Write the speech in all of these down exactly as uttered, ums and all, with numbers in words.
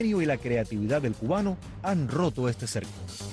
y la creatividad del cubano han roto este cerco.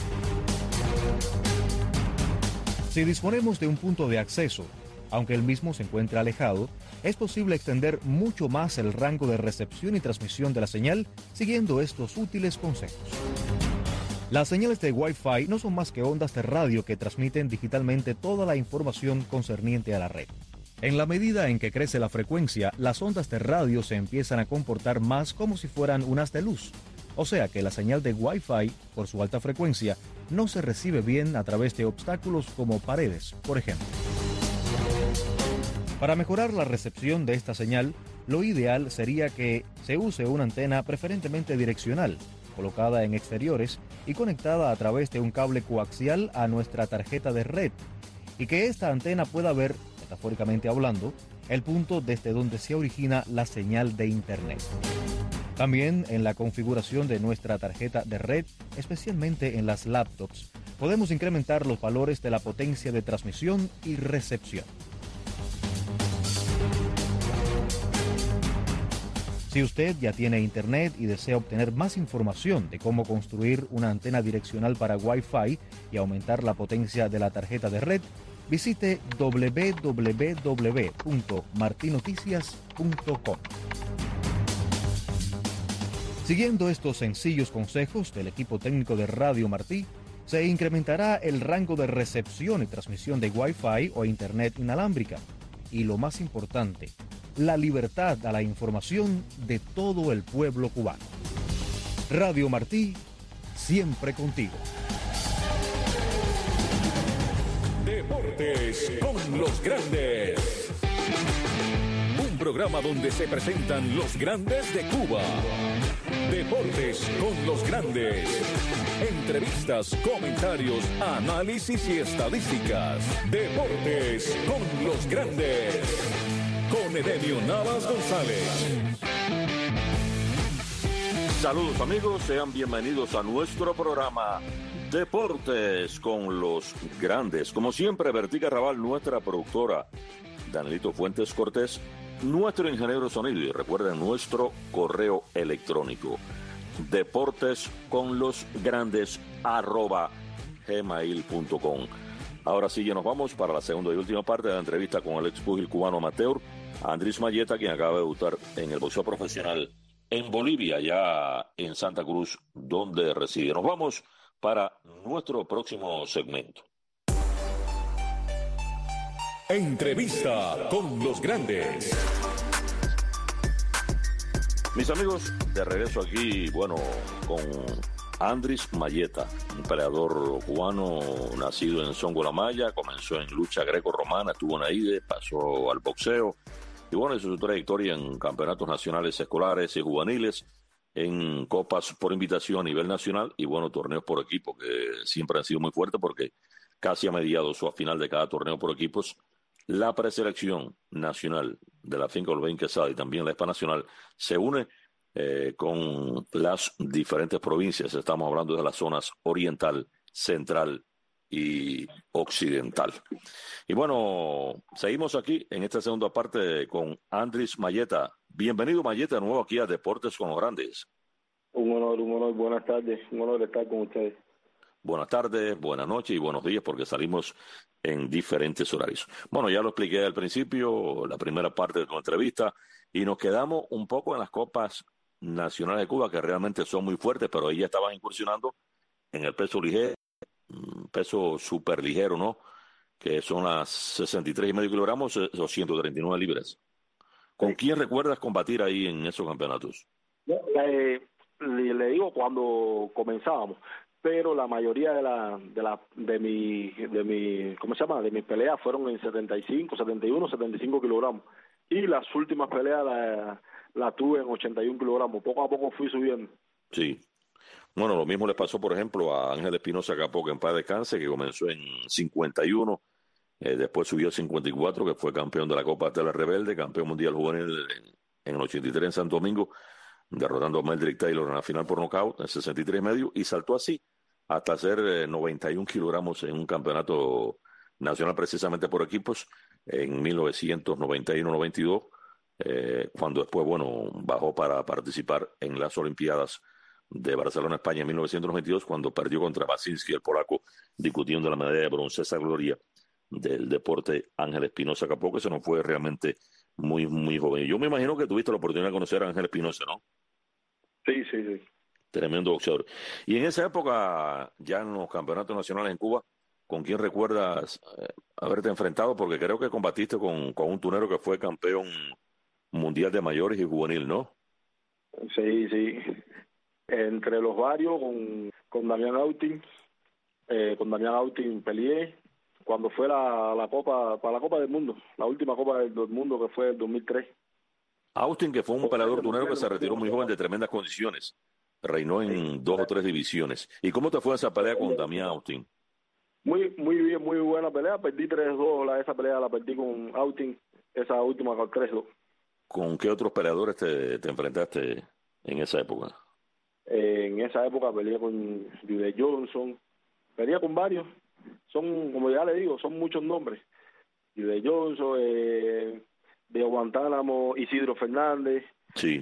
Si disponemos de un punto de acceso, aunque el mismo se encuentre alejado, es posible extender mucho más el rango de recepción y transmisión de la señal siguiendo estos útiles consejos. Las señales de Wi-Fi no son más que ondas de radio que transmiten digitalmente toda la información concerniente a la red. En la medida en que crece la frecuencia, las ondas de radio se empiezan a comportar más como si fueran un haz de luz. O sea que la señal de Wi-Fi, por su alta frecuencia, no se recibe bien a través de obstáculos como paredes, por ejemplo. Para mejorar la recepción de esta señal, lo ideal sería que se use una antena preferentemente direccional, colocada en exteriores y conectada a través de un cable coaxial a nuestra tarjeta de red, y que esta antena pueda ver, metafóricamente hablando, el punto desde donde se origina la señal de Internet. También en la configuración de nuestra tarjeta de red, especialmente en las laptops, podemos incrementar los valores de la potencia de transmisión y recepción. Si usted ya tiene Internet y desea obtener más información de cómo construir una antena direccional para Wi-Fi y aumentar la potencia de la tarjeta de red, visite doble u doble u doble u punto marti noticias punto com. Siguiendo estos sencillos consejos del equipo técnico de Radio Martí, se incrementará el rango de recepción y transmisión de Wi-Fi o Internet inalámbrica. Y lo más importante, la libertad a la información de todo el pueblo cubano. Radio Martí, siempre contigo. Deportes con los grandes. Un programa donde se presentan los grandes de Cuba. Deportes con los grandes. Entrevistas, comentarios, análisis y estadísticas. Deportes con los grandes. Con Edemio Navas González. Saludos amigos, sean bienvenidos a nuestro programa Deportes con los grandes. Como siempre, Bertica Raval, nuestra productora, Danielito Fuentes Cortés, nuestro ingeniero de sonido, y recuerden nuestro correo electrónico, deportes con los grandes arroba gmail punto com. Ahora sí, ya nos vamos para la segunda y última parte de la entrevista con el ex púgil cubano amateur, Andrés Mayeta, quien acaba de debutar en el boxeo profesional en Bolivia, ya en Santa Cruz, donde reside. Nos vamos para nuestro próximo segmento. Entrevista con los grandes. Mis amigos, de regreso aquí, bueno, con Andrés Mayeta, un peleador cubano nacido en Songolamaya, comenzó en lucha greco-romana, estuvo en AIDE, pasó al boxeo, y bueno, hizo su trayectoria en campeonatos nacionales escolares y juveniles, en copas por invitación a nivel nacional, y bueno, torneos por equipo, que siempre han sido muy fuertes, porque casi a mediados o a final de cada torneo por equipos, la preselección nacional de la finca Olvein Quesada y también la E S P A nacional se une eh, con las diferentes provincias. Estamos hablando de las zonas oriental, central y occidental. Y bueno, seguimos aquí en esta segunda parte con Andrés Mayeta. Bienvenido, Mayeta, de nuevo aquí a Deportes con los Grandes. Un honor, un honor, buenas tardes, un honor estar con ustedes. Buenas tardes, buenas noches y buenos días, porque salimos en diferentes horarios. Bueno, ya lo expliqué al principio, la primera parte de tu entrevista, y nos quedamos un poco en las copas nacionales de Cuba, que realmente son muy fuertes, pero ellas estaban incursionando en el peso ligero, peso súper ligero, ¿no? Que son las sesenta y tres y medio kilogramos o ciento treinta y nueve libras. ¿Con quién recuerdas combatir ahí en esos campeonatos? Eh, le, le digo cuando comenzábamos, pero la mayoría de la de la de mi de mi ¿cómo se llama? De mis peleas fueron en setenta y cinco, setenta y uno, setenta y cinco kilogramos, y las últimas peleas las la tuve en ochenta y uno kilogramos. Poco a poco fui subiendo. Sí. Bueno, lo mismo le pasó, por ejemplo, a Ángel Espinosa Capó, que en paz descanse, que comenzó en cincuenta y uno, eh, después subió a cincuenta y cuatro, que fue campeón de la Copa Tela Rebelde, campeón mundial juvenil en, en el ochenta y tres en Santo Domingo, derrotando a Meldrick Taylor en la final por nocaut en sesenta y tres y medio, y saltó así hasta hacer eh, noventa y uno kilogramos en un campeonato nacional precisamente por equipos en mil novecientos noventa y uno noventa y dos, eh, cuando después, bueno, bajó para participar en las Olimpiadas de Barcelona, España, en mil novecientos noventa y dos, cuando perdió contra Basinski, el polaco, discutiendo la medalla de bronce. Esa gloria del deporte, Ángel Espinosa Capó, que se nos fue realmente muy, muy joven. Yo me imagino que tuviste la oportunidad de conocer a Ángel Espinosa, ¿no? Sí, sí, sí. Tremendo boxeador. Y en esa época, ya en los campeonatos nacionales en Cuba, ¿con quién recuerdas eh, haberte enfrentado? Porque creo que combatiste con, con un tunero que fue campeón mundial de mayores y juvenil, ¿no? Sí, sí. Entre los varios, con, con Damián Autin, eh, con Damián Autin peleé cuando fue la, la Copa, para la Copa del Mundo, la última Copa del, del Mundo, que fue el dos mil tres. Austin, que fue un peleador tunero que se retiró muy joven de tremendas condiciones. Reinó en sí, dos o tres divisiones. ¿Y cómo te fue esa pelea con Damián Austin? Muy muy bien, muy buena pelea. Perdí tres dos, la, esa pelea la perdí con Austin, esa última con tres dos. ¿Con qué otros peleadores te, te enfrentaste en esa época? Eh, en esa época peleé con Jude Johnson, peleé con varios. Son, como ya le digo, son muchos nombres. Jude Johnson, eh, de Guantánamo, Isidro Fernández, sí,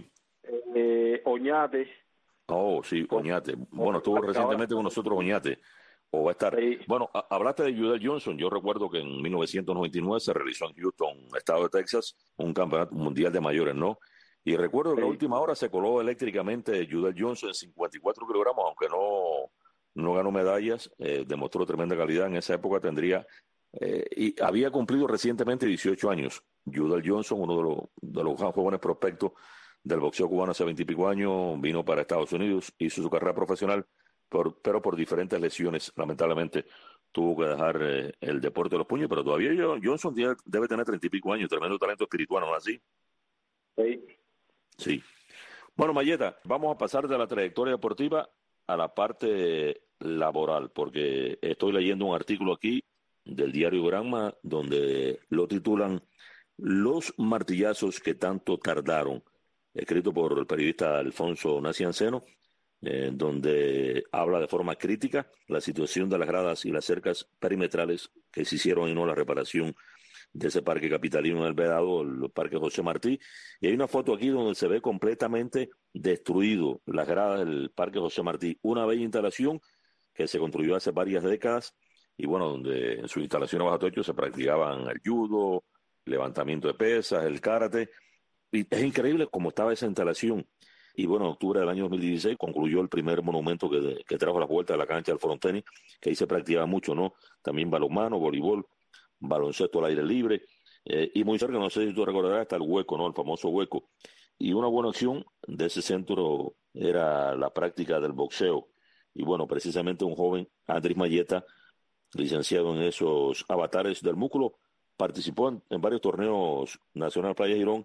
eh, Oñate. Oh, sí, Oñate. Bueno, estuvo recientemente con nosotros Oñate. O va a estar. Sí. Bueno, a, hablaste de Jude Johnson. Yo recuerdo que en mil novecientos noventa y nueve se realizó en Houston, estado de Texas, un campeonato mundial de mayores, ¿no? Y recuerdo sí. que a última hora se coló eléctricamente Jude Johnson en cincuenta y cuatro kilogramos, aunque no, no ganó medallas, eh, demostró tremenda calidad. En esa época tendría, eh, y había cumplido recientemente dieciocho años. Jude Johnson, uno de los, de los jóvenes prospectos del boxeo cubano hace veintipico años, vino para Estados Unidos, hizo su carrera profesional, por, pero por diferentes lesiones, lamentablemente, tuvo que dejar eh, el deporte de los puños, pero todavía Johnson debe tener treinta y pico años, tremendo talento espiritual, ¿no es así? Sí. Sí. Bueno, Mayeta, vamos a pasar de la trayectoria deportiva a la parte laboral, porque estoy leyendo un artículo aquí del diario Granma, donde lo titulan Los martillazos que tanto tardaron, escrito por el periodista Alfonso Nacianceno, eh, donde habla de forma crítica la situación de las gradas y las cercas perimetrales que se hicieron y no la reparación de ese parque capitalino en El Vedado, el parque José Martí. Y hay una foto aquí donde se ve completamente destruido las gradas del parque José Martí, una bella instalación que se construyó hace varias décadas y bueno, donde en sus instalaciones bajo techo se practicaban el judo, levantamiento de pesas, el karate. Y es increíble cómo estaba esa instalación. Y bueno, en octubre del año dos mil dieciséis concluyó el primer monumento que, que trajo las vueltas de la cancha del frontenis, que ahí se practicaba mucho, ¿no? También balonmano, voleibol, baloncesto al aire libre. Eh, y muy cerca, no sé si tú recordarás, está el hueco, ¿no? El famoso hueco. Y una buena opción de ese centro era la práctica del boxeo. Y bueno, precisamente un joven, Andrés Mayeta, licenciado en esos avatares del músculo, participó en, en varios torneos Nacional Playa Girón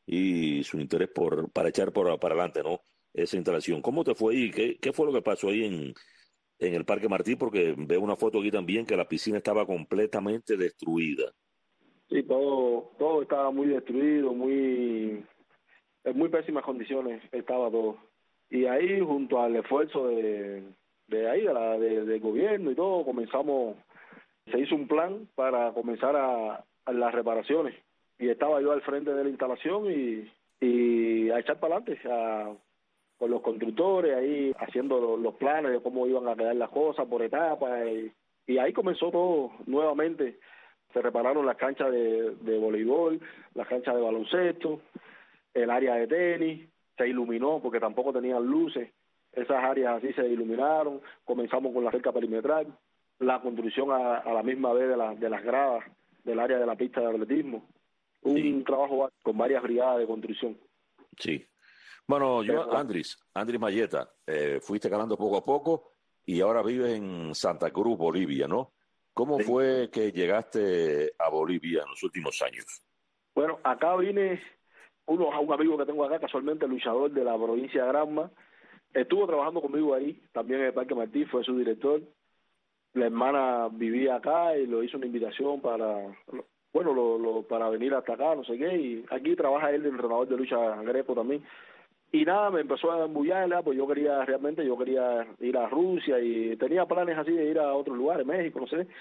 y su interés por para echar por, para adelante, ¿no? Esa instalación. ¿Cómo te fue ahí? ¿Qué, qué fue lo que pasó ahí en, en el Parque Martí? Porque veo una foto aquí también que la piscina estaba completamente destruida. Sí, todo, todo estaba muy destruido, muy en muy pésimas condiciones estaba todo. Y ahí, junto al esfuerzo de, de ahí, de la, de, del gobierno y todo, comenzamos, se hizo un plan para comenzar a, a las reparaciones. Y estaba yo al frente de la instalación y, y a echar para adelante, a, con los constructores, ahí haciendo los, los planes de cómo iban a quedar las cosas por etapas. Y, y ahí comenzó todo nuevamente. Se repararon las canchas de, de voleibol, las canchas de baloncesto, el área de tenis, se iluminó porque tampoco tenían luces, esas áreas así se iluminaron, comenzamos con la cerca perimetral, la construcción a, a la misma vez de, la, de las gradas del área de la pista de atletismo, un sí. trabajo con varias brigadas de construcción. Sí. Bueno, yo, Pero, Andrés, Andrés Mayeta, eh, fuiste ganando poco a poco y ahora vives en Santa Cruz, Bolivia, ¿no? ¿Cómo sí. fue que llegaste a Bolivia en los últimos años? Bueno, acá vine, uno, a un amigo que tengo acá, casualmente luchador de la provincia de Granma, estuvo trabajando conmigo ahí, también en el Parque Martí, fue su director. La hermana vivía acá y lo hizo una invitación para, bueno, lo, lo, para venir hasta acá, no sé qué, y aquí trabaja él de entrenador de lucha greco también. Y nada, me empezó a embullarla, pues yo quería, realmente yo quería ir a Rusia y tenía planes así de ir a otros lugares, México, no sé.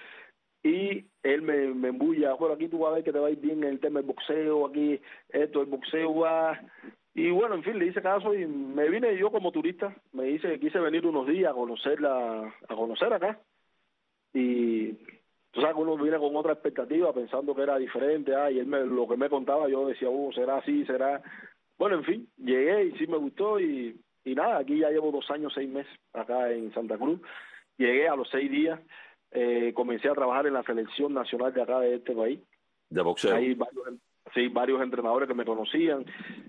Y él me, me embulla, bueno, aquí tú vas a ver que te va a ir bien en el tema del boxeo, aquí esto, el boxeo va, Y bueno, en fin, le hice caso y me vine yo como turista, me hice, quise venir unos días a conocer la, a conocer acá. Y tú sabes que uno viene con otra expectativa, pensando que era diferente, ah, y él me, lo que me contaba, yo decía, uh, será así, será... Bueno, en fin, llegué y sí me gustó y, y nada, aquí ya llevo dos años, seis meses acá en Santa Cruz. Llegué a los seis días, eh, comencé a trabajar en la selección nacional de acá de este país. De boxeo. Hay varios, sí, varios entrenadores que me conocían,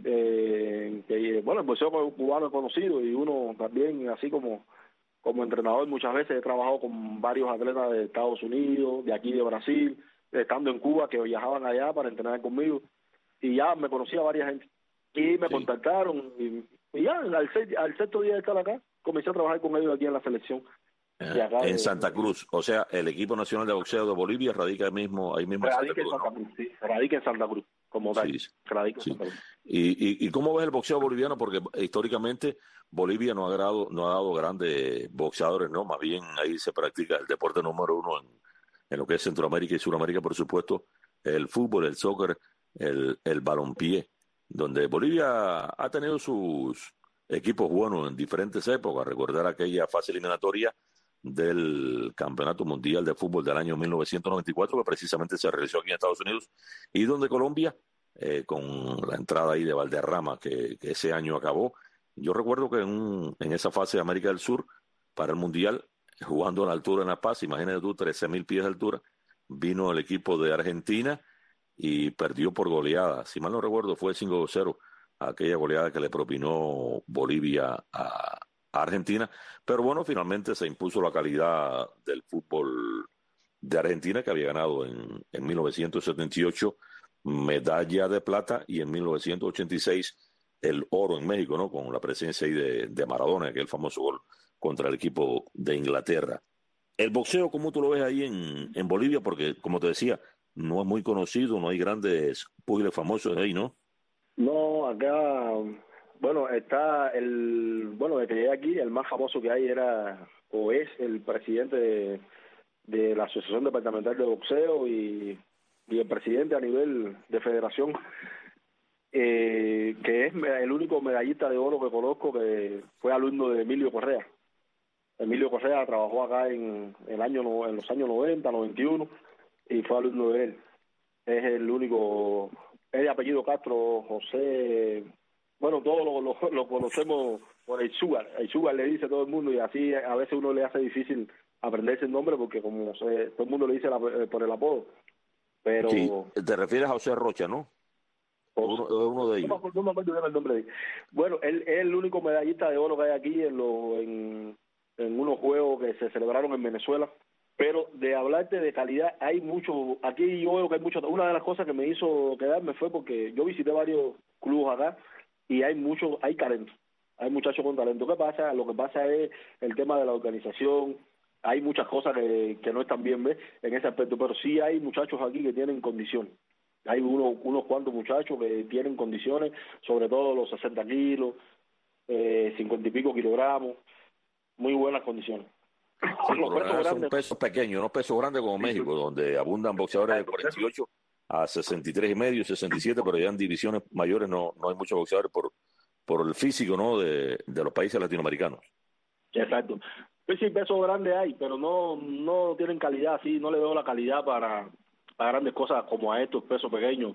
eh, que, bueno, el boxeo cubano es conocido y uno también, así como... Como entrenador muchas veces he trabajado con varios atletas de Estados Unidos, de aquí de Brasil, estando en Cuba, que viajaban allá para entrenar conmigo, y ya me conocía varias gente. Y me sí. contactaron, y, y ya al, seis, al sexto día de estar acá, comencé a trabajar con ellos aquí en la selección. Eh, acá en de, Santa Cruz, o sea, el equipo nacional de boxeo de Bolivia radica ahí mismo, ahí mismo radica en Santa Cruz, en Santa Cruz, ¿no? Sí, radica en Santa Cruz, como tal. Sí, radica sí. en Santa Cruz. ¿Y, y, ¿Y cómo ves el boxeo boliviano? Porque históricamente Bolivia no ha, grado, no ha dado grandes boxeadores, ¿no? Más bien ahí se practica el deporte número uno en, en lo que es Centroamérica y Sudamérica, por supuesto, el fútbol, el soccer, el, el balompié, donde Bolivia ha tenido sus equipos buenos en diferentes épocas. Recordar aquella fase eliminatoria del Campeonato Mundial de Fútbol del año mil novecientos noventa y cuatro, que precisamente se realizó aquí en Estados Unidos, y donde Colombia, eh, con la entrada ahí de Valderrama, que, que ese año acabó. Yo recuerdo que en, en esa fase de América del Sur, para el Mundial, jugando a la altura en La Paz, imagínate tú, trece mil pies de altura, vino el equipo de Argentina y perdió por goleada. Si mal no recuerdo, fue cinco a cero, aquella goleada que le propinó Bolivia a a Argentina, pero bueno, finalmente se impuso la calidad del fútbol de Argentina, que había ganado en, en mil novecientos setenta y ocho medalla de plata y en mil novecientos ochenta y seis el oro en México, ¿no? Con la presencia ahí de, de Maradona, aquel famoso gol contra el equipo de Inglaterra. El boxeo, ¿cómo tú lo ves ahí en, en Bolivia? Porque, como te decía, no es muy conocido, no hay grandes pugiles famosos ahí, ¿no? No, acá... Bueno, está el, bueno, desde que llegué aquí, el más famoso que hay era, o es, el presidente de, de la Asociación Departamental de Boxeo y, y el presidente a nivel de federación, eh, que es el único medallista de oro que conozco, que fue alumno de Emilio Correa. Emilio Correa trabajó acá en el año en los años noventa, noventa y uno, y fue alumno de él. Es el único, es de apellido Castro, José... Bueno, todos lo, lo, lo conocemos por el Sugar. El Sugar le dice a todo el mundo y así a veces uno le hace difícil aprenderse el nombre porque como se, todo el mundo le dice la, por el apodo. Pero sí, te refieres a José Rocha, ¿no? Uno, uno de ellos. No, no me acuerdo bien el nombre de él. Bueno, él es el único medallista de oro que hay aquí en, lo, en, en unos juegos que se celebraron en Venezuela. Pero de hablarte de calidad, hay mucho, aquí yo veo que hay mucho. Una de las cosas que me hizo quedarme fue porque yo visité varios clubes acá y hay mucho, hay talento, hay muchachos con talento. ¿Qué pasa? Lo que pasa es el tema de la organización, hay muchas cosas que, que no están bien, ¿ves? En ese aspecto, pero sí hay muchachos aquí que tienen condiciones. Hay uno, unos cuantos muchachos que tienen condiciones, sobre todo los sesenta kilos, eh, cincuenta y pico kilogramos, muy buenas condiciones. Sí, los pesos son grandes, pesos pequeños, no pesos grandes como México, donde abundan boxeadores de cuarenta y ocho a sesenta y tres y medio, sesenta y siete, pero ya en divisiones mayores no no hay muchos boxeadores por por el físico, ¿no? de, de los países latinoamericanos. Exacto. Pues sí, pesos grandes hay, pero no no tienen calidad así, no le veo la calidad para, para grandes cosas como a estos pesos pequeños,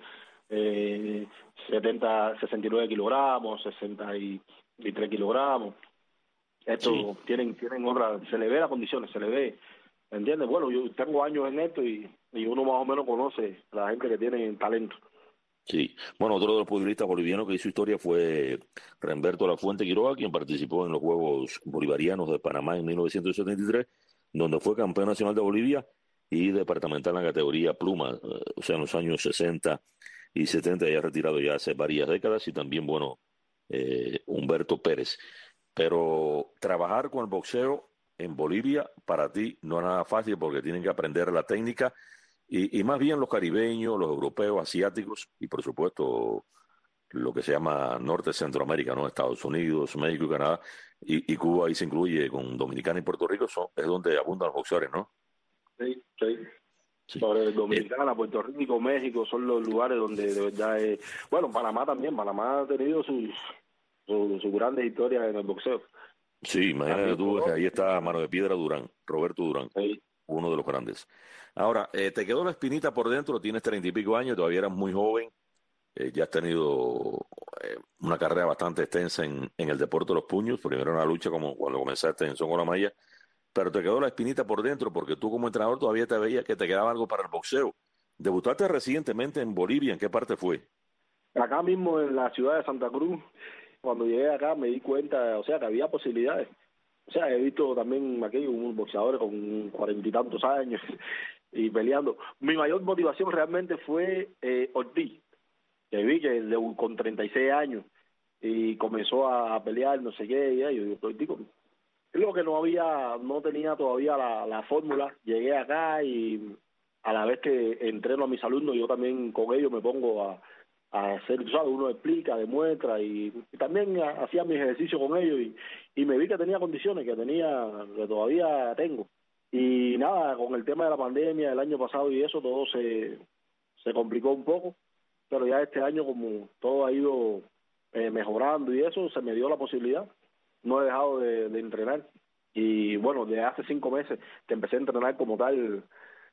eh, setenta, sesenta y nueve kilogramos, sesenta y tres kilogramos. Estos sí. tienen tienen otra, se le ve las condiciones, se le ve, ¿entiendes? Bueno, yo tengo años en esto y, y uno más o menos conoce a la gente que tiene talento. Sí, bueno, otro de los pugilistas bolivianos que hizo historia fue Renberto Lafuente Quiroga, quien participó en los Juegos Bolivarianos de Panamá en mil novecientos setenta y tres, donde fue campeón nacional de Bolivia y departamental en la categoría pluma, o sea, en los años sesenta y setenta, ya retirado ya hace varias décadas, y también, bueno, eh, Humberto Pérez. Pero trabajar con el boxeo en Bolivia para ti no es nada fácil porque tienen que aprender la técnica y, y más bien los caribeños, los europeos, asiáticos y por supuesto lo que se llama Norte Centroamérica, ¿no? Estados Unidos, México y Canadá y, y Cuba ahí se incluye con Dominicana y Puerto Rico, son, es donde abundan los boxeadores, ¿no? Sí, sí. Sí. Sobre Dominicana, Puerto Rico, México, son los lugares donde de verdad es... Bueno, Panamá también, Panamá ha tenido sus su, su grandes historias en el boxeo. Sí, imagínate También tú, Colombia. ahí está Mano de Piedra Durán, Roberto Durán, Sí. uno de los grandes. Ahora, eh, te quedó la espinita por dentro, tienes treinta y pico años, todavía eras muy joven, eh, ya has tenido eh, una carrera bastante extensa en, en el deporte de los puños, primero en la lucha como cuando comenzaste en Son con la Maya, pero te quedó la espinita por dentro porque tú como entrenador todavía te veías que te quedaba algo para el boxeo. Debutaste recientemente en Bolivia, ¿en qué parte fue? Acá mismo en la ciudad de Santa Cruz, cuando llegué acá me di cuenta, o sea, que había posibilidades. O sea, he visto también aquí unos boxeadores con cuarenta y tantos años y peleando. Mi mayor motivación realmente fue eh, Ortiz, que vi que de- con treinta y seis años y comenzó a, a pelear, no sé qué, y yo digo, Ortiz, es lo que no había, no tenía todavía la, la fórmula. Llegué acá y a la vez que entreno a mis alumnos, yo también con ellos me pongo a, a hacer, tú sabes, uno explica, demuestra y, y también a- hacía mis ejercicios con ellos y, y me vi que tenía condiciones, que tenía, que todavía tengo. Y nada, con el tema de la pandemia el año pasado y eso, todo se, se complicó un poco, pero ya este año como todo ha ido eh, mejorando y eso, se me dio la posibilidad. No he dejado de, de entrenar y bueno, desde hace cinco meses que empecé a entrenar como tal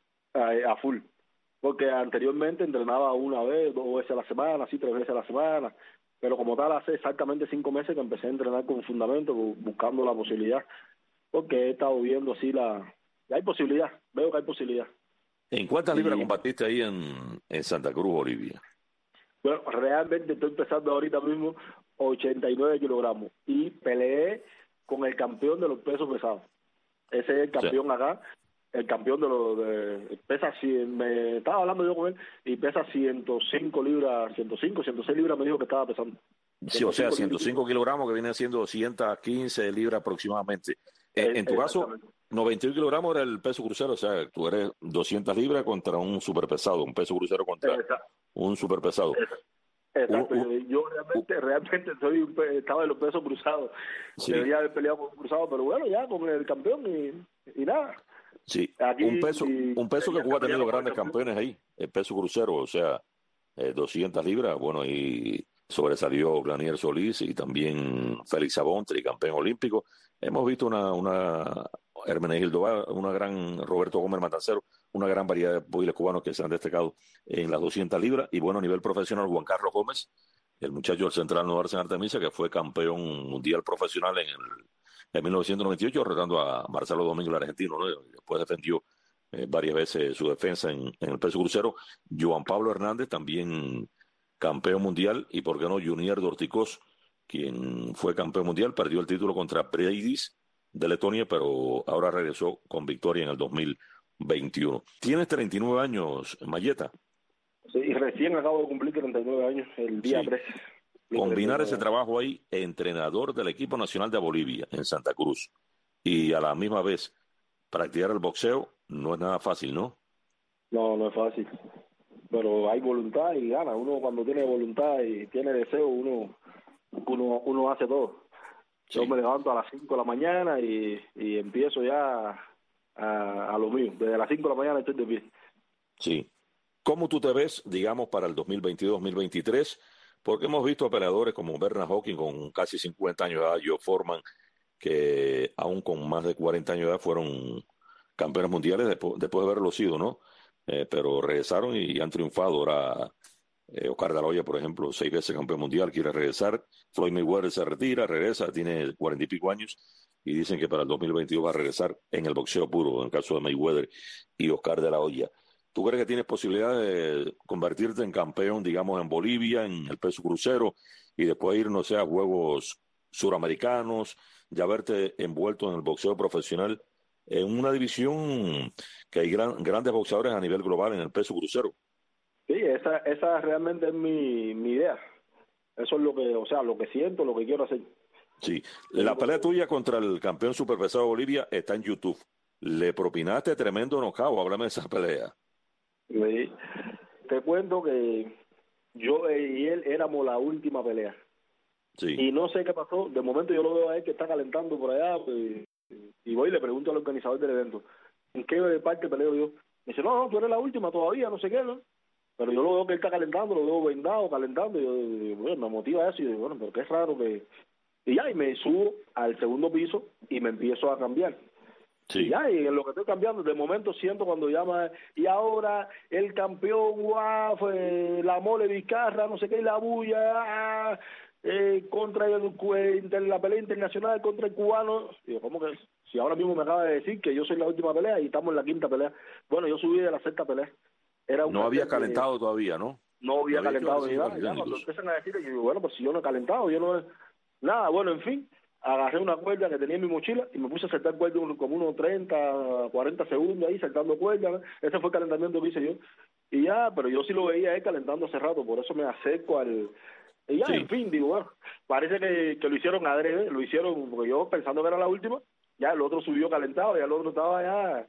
a, a full, porque anteriormente entrenaba una vez, dos veces a la semana, así tres veces a la semana, pero como tal hace exactamente cinco meses que empecé a entrenar con fundamento, bu- buscando la posibilidad, porque he estado viendo así la... hay posibilidad, veo que hay posibilidad. ¿En cuántas libras Y combatiste ahí en, en Santa Cruz, Bolivia? bueno, realmente estoy empezando ahorita mismo ochenta y nueve kilogramos y peleé con el campeón de los pesos pesados. Ese es el O sea, campeón acá, el campeón de los de pesa cien, me estaba hablando yo con él y pesa ciento cinco libras, ciento cinco, ciento seis libras me dijo que estaba pesando. sí, o sea, ciento cinco libras ciento y pico. cinco kilogramos que viene siendo doscientas quince libras aproximadamente. Eh, Eh, en tu caso, Exactamente. noventa y uno kilogramos era el peso crucero, o sea, tú eres doscientas libras contra un superpesado, un peso crucero contra Esa- un superpesado. esa- Un- Exacto, yo, un- yo un- realmente, realmente soy un pe- estaba en los pesos cruzados, sí, debería haber peleado con un cruzado, pero bueno, ya con el campeón y, y nada. sí, Aquí un peso, y un peso que ya Cuba ha tenido pelearon con el grandes campeón. campeones ahí, el peso crucero, o sea, eh, doscientas libras, bueno, y sobresalió Glanier Solís y también Félix Sabón, tricampeón olímpico. Hemos visto una, una Hermenegildo, Vara, una gran Roberto Gómez Matancero, una gran variedad de boiles cubanos que se han destacado en las doscientas libras. Y bueno, a nivel profesional, Juan Carlos Gómez, el muchacho del Central Nueva en Artemisa, que fue campeón mundial profesional en, el, en mil novecientos noventa y ocho, retando a Marcelo Domingo, el argentino, ¿no? Y después defendió eh, varias veces su defensa en, en el peso crucero. Juan Pablo Hernández, también campeón mundial, y por qué no, Junior Dorticós, quien fue campeón mundial, perdió el título contra Breidis de Letonia, pero ahora regresó con victoria en el dos mil veintiuno. Tienes treinta y nueve años, Mayeta. Sí, y recién acabo de cumplir treinta y nueve años, el día Sí. trece. Combinar ese trabajo ahí, entrenador del equipo nacional de Bolivia en Santa Cruz, y a la misma vez practicar el boxeo, no es nada fácil, ¿no? No, no es fácil, pero hay voluntad y gana. Uno cuando tiene voluntad y tiene deseo, uno uno uno hace todo. Yo Sí, me levanto a las cinco de la mañana y, y empiezo ya a, a lo mío. Desde las cinco de la mañana estoy de pie. sí. ¿Cómo tú te ves, digamos, para el dos mil veintidós, dos mil veintitrés? Porque hemos visto a peleadores como Bernard Hopkins con casi cincuenta años de edad, Joe Foreman, que aún con más de cuarenta años de edad fueron campeones mundiales después, después de haberlo sido, ¿no? Eh, pero regresaron y han triunfado. Ahora, eh, Oscar de la Hoya, por ejemplo, seis veces campeón mundial, quiere regresar. Floyd Mayweather se retira, regresa, tiene cuarenta y pico años y dicen que para el dos mil veintidós va a regresar en el boxeo puro, en el caso de Mayweather y Oscar de la Hoya. ¿Tú crees que tienes posibilidad de convertirte en campeón, digamos, en Bolivia, en el peso crucero, y después ir, no sé, a Juegos Suramericanos, ya verte envuelto en el boxeo profesional, en una división que hay gran- grandes boxeadores a nivel global en el peso crucero? Sí, esa esa realmente es mi, mi idea. Eso es lo que, o sea, lo que siento, lo que quiero hacer. Sí, la Tengo, pelea tuya contra el campeón superpesado de Bolivia está en YouTube. Le propinaste tremendo knockout, háblame de esa pelea. sí. Te cuento que yo y él éramos la última pelea. Sí, Y no sé qué pasó. De momento yo lo veo a él que está calentando por allá, pues, y voy y le pregunto al organizador del evento, ¿en qué parte peleo yo? Me dice, no, no, tú eres la última todavía, no sé qué, ¿no? Pero yo lo veo que él está calentando, lo veo vendado, calentando, y yo, y, bueno, me motiva eso, y yo, bueno, pero qué raro que... Y ya, y me subo al segundo piso y me empiezo a cambiar. Sí. Y ya, y en lo que estoy cambiando, de momento siento cuando llama, y ahora el campeón, guau, fue la Mole Vizcarra, no sé qué, y la bulla, ah, eh, contra el, el, la pelea internacional contra el cubano. Y yo, ¿cómo que? Si ahora mismo me acaba de decir que yo soy la última pelea y estamos en la quinta pelea. Bueno, yo subí de la sexta pelea. Era no había calentado de, todavía, ¿no? No había no calentado había ni nada. Ya, cuando empiezan a decir, yo digo, bueno, pues si yo no he calentado, yo no... Nada, bueno, en fin, agarré una cuerda que tenía en mi mochila y me puse a saltar cuerda como unos treinta, cuarenta segundos ahí saltando cuerda, ¿no? Ese fue el calentamiento que hice yo. Y ya, pero yo sí lo veía él calentando hace rato, por eso me acerco al... Y ya, sí. En fin, digo, bueno, parece que, que lo hicieron adrede, lo hicieron, porque yo pensando que era la última, ya el otro subió calentado, ya el otro estaba ya...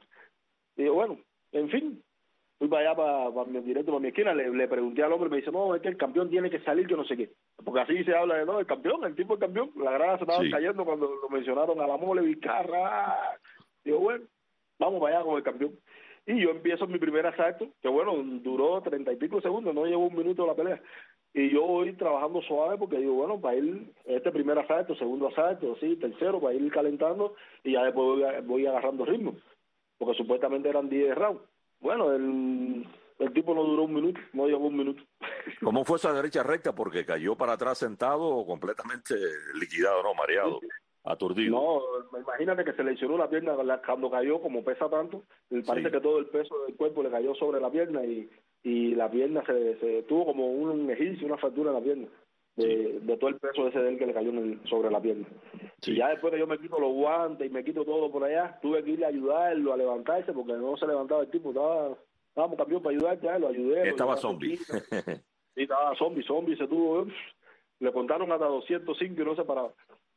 Y digo, bueno, en fin, fui para allá, para, para mi directo, para mi esquina, le, le pregunté al hombre, me dice, no, es que el campeón tiene que salir, que no sé qué. Porque así se habla de, no, el campeón, el tipo del campeón. La grada se estaba sí. cayendo cuando lo mencionaron a la Mole Vizcarra. Digo, bueno, vamos para allá con el campeón. Y yo empiezo mi primer asalto, que bueno, duró treinta y pico segundos, no llevó un minuto la pelea. Y yo voy trabajando suave porque digo, bueno, para ir este primer asalto, segundo asalto, sí, tercero, para ir calentando y ya después voy, voy agarrando ritmo. Porque supuestamente eran diez rounds. Bueno, el, el tipo no duró un minuto, no llevó un minuto. ¿Cómo fue esa derecha recta? Porque cayó para atrás sentado completamente liquidado, ¿no? Mareado, aturdido. No, imagínate que se lesionó la pierna cuando cayó, como pesa tanto, parece sí. que todo el peso del cuerpo le cayó sobre la pierna y, y la pierna se, se tuvo como un ejercicio, una fractura en la pierna. De, sí. de todo el peso ese de él que le cayó en el, sobre la pierna. Sí. Y ya después que yo me quito los guantes y me quito todo por allá, tuve que irle a ayudarlo a levantarse porque no se levantaba el tipo, estaba, estábamos campeón para ayudarte, ya lo ayudé. Estaba lo zombie. Sí, estaba zombie, zombie, se tuvo, le contaron hasta doscientos cinco y no se paraba.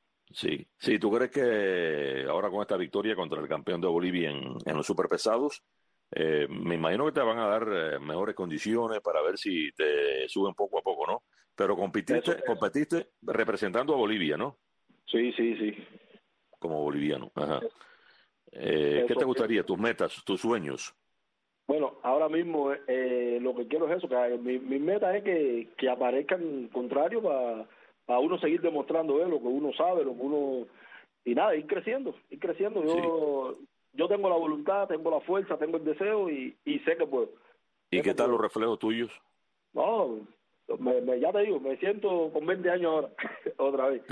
Sí, sí, ¿tú crees que ahora con esta victoria contra el campeón de Bolivia en, en los superpesados, eh, me imagino que te van a dar eh, mejores condiciones para ver si te suben poco a poco, ¿no? Pero competiste, eso, eso. competiste representando a Bolivia, ¿no? Sí, sí, sí. Como boliviano. Ajá. Eh, ¿Qué te gustaría? ¿Tus metas, tus sueños? Bueno, ahora mismo eh, lo que quiero es eso, que mi, mi meta es que, que aparezcan contrarios para pa uno seguir demostrando eh, lo que uno sabe, lo que uno... Y nada, ir creciendo, ir creciendo. Yo, sí. yo tengo la voluntad, tengo la fuerza, tengo el deseo y, y sé que puedo. ¿Y sé qué tal puedo. los reflejos tuyos? No... Me, me, ya te digo, me siento con veinte años ahora, otra vez.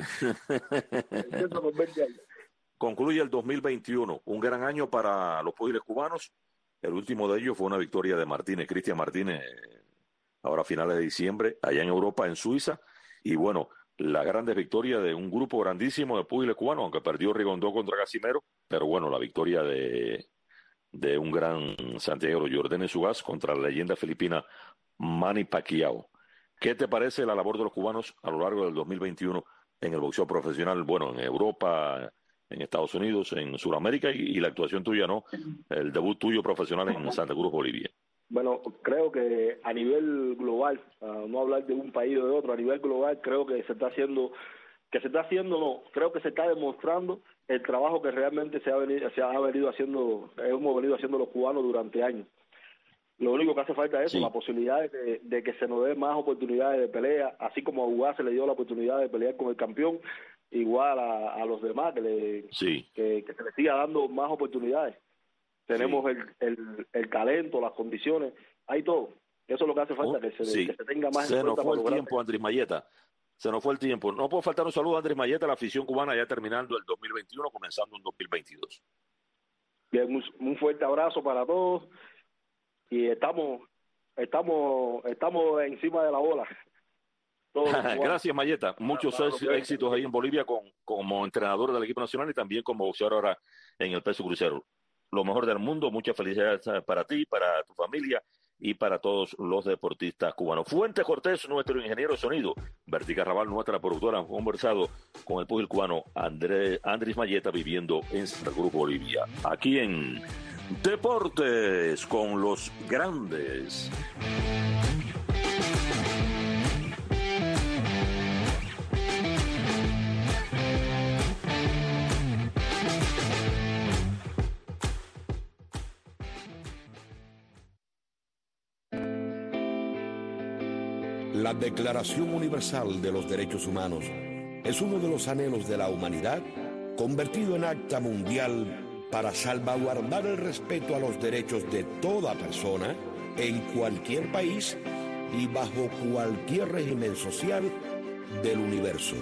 Me siento con veinte años. Concluye el dos mil veintiuno, un gran año para los púgiles cubanos. El último de ellos fue una victoria de Martínez, Cristian Martínez, ahora a finales de diciembre, allá en Europa, en Suiza. Y bueno, la grande victoria de un grupo grandísimo de púgiles cubanos, aunque perdió Rigondó contra Casimero, pero bueno, la victoria de, de un gran santiaguero, Jordanes Ugas, contra la leyenda filipina Manny Pacquiao. ¿Qué te parece la labor de los cubanos a lo largo del dos mil veintiuno en el boxeo profesional? Bueno, en Europa, en Estados Unidos, en Sudamérica y, y la actuación tuya, ¿no? El debut tuyo profesional en Santa Cruz, Bolivia. Bueno, creo que a nivel global, uh, no hablar de un país o de otro, a nivel global creo que se está haciendo, que se está haciendo, no, creo que se está demostrando el trabajo que realmente se ha venido, se ha venido haciendo, hemos venido haciendo los cubanos durante años. Lo único que hace falta es eso, sí. la posibilidad de que, de que se nos dé más oportunidades de pelea, así como a Ugas se le dio la oportunidad de pelear con el campeón, igual a, a los demás, que, le, sí. que, que se les siga dando más oportunidades. Tenemos sí. el, el, el talento, las condiciones, hay todo. Eso es lo que hace falta, oh, que, se, sí. que se tenga más se en cuenta. Se nos fue el tiempo, Andrés Mayeta. Se nos fue el tiempo. No puede faltar un saludo a Andrés Mayeta, la afición cubana, ya terminando el dos mil veintiuno, comenzando un dos mil veintidós. Bien, un, un fuerte abrazo para todos y estamos... Estamos estamos encima de la bola. Gracias, Mayeta. Muchos claro, claro, éxitos ahí en Bolivia con, como entrenador del equipo nacional y también como boxeador ahora en el peso crucero. Lo mejor del mundo, muchas felicidades para ti, para tu familia y para todos los deportistas cubanos. Fuentes Cortés, nuestro ingeniero de sonido. Vertica Raval, nuestra productora, han conversado con el púgil cubano Andrés, Andrés Mayeta, viviendo en Santa Cruz, Bolivia. Aquí en Deportes con los Grandes. La Declaración Universal de los Derechos Humanos es uno de los anhelos de la humanidad convertido en acta mundial para salvaguardar el respeto a los derechos de toda persona en cualquier país y bajo cualquier régimen social del universo.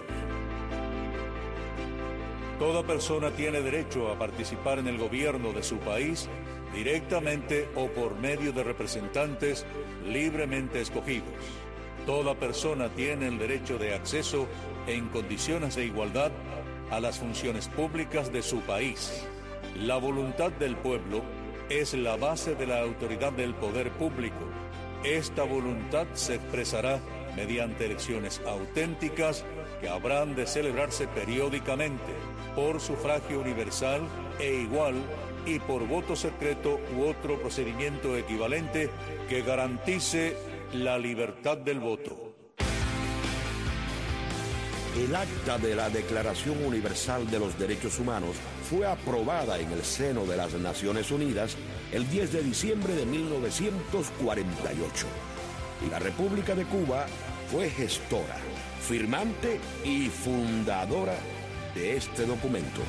Toda persona tiene derecho a participar en el gobierno de su país directamente o por medio de representantes libremente escogidos. Toda persona tiene el derecho de acceso en condiciones de igualdad a las funciones públicas de su país. La voluntad del pueblo es la base de la autoridad del poder público. Esta voluntad se expresará mediante elecciones auténticas que habrán de celebrarse periódicamente por sufragio universal e igual y por voto secreto u otro procedimiento equivalente que garantice la libertad del voto. El acta de la Declaración Universal de los Derechos Humanos fue aprobada en el seno de las Naciones Unidas el diez de diciembre de mil novecientos cuarenta y ocho. Y la República de Cuba fue gestora, firmante y fundadora de este documento.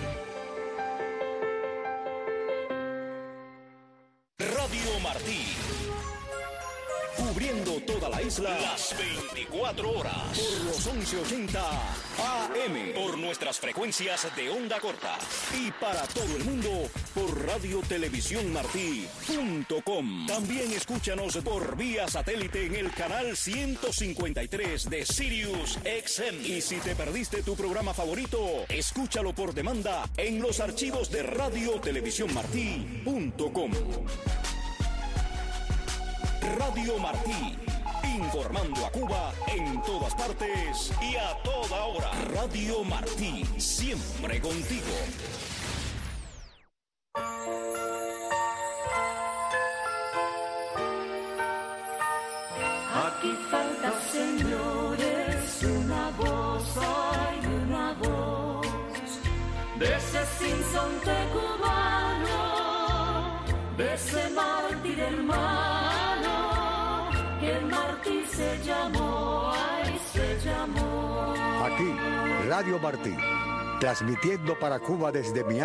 Radio Martí. Cubriendo toda la isla las veinticuatro horas por los once ochenta A M por nuestras frecuencias de onda corta y para todo el mundo por radio televisión martí punto com. También escúchanos por vía satélite en el canal ciento cincuenta y tres de Sirius X M. Y si te perdiste tu programa favorito, escúchalo por demanda en los archivos de radio televisión martí punto com. Radio Martí, informando a Cuba en todas partes y a toda hora. Radio Martí, siempre contigo. Aquí falta, señores, una voz, hay una voz de ese sinsonte cubano, de ese mártir hermano. Que Martí se llamó, ay, se llamó. Aquí, Radio Martí, transmitiendo para Cuba desde Miami.